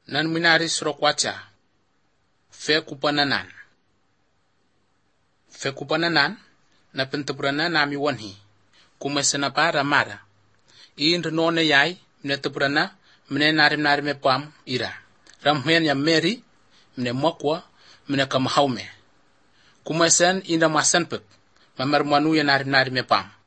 nan minari srokwacha fe kupananan na penteprana nami wanhi kumesena para mara in none yai mne teprana mne nari me pam ira ramhen ya Mary mne mokwa mne kamhaume kumesen inda masanpek mamar manu ya nari me pam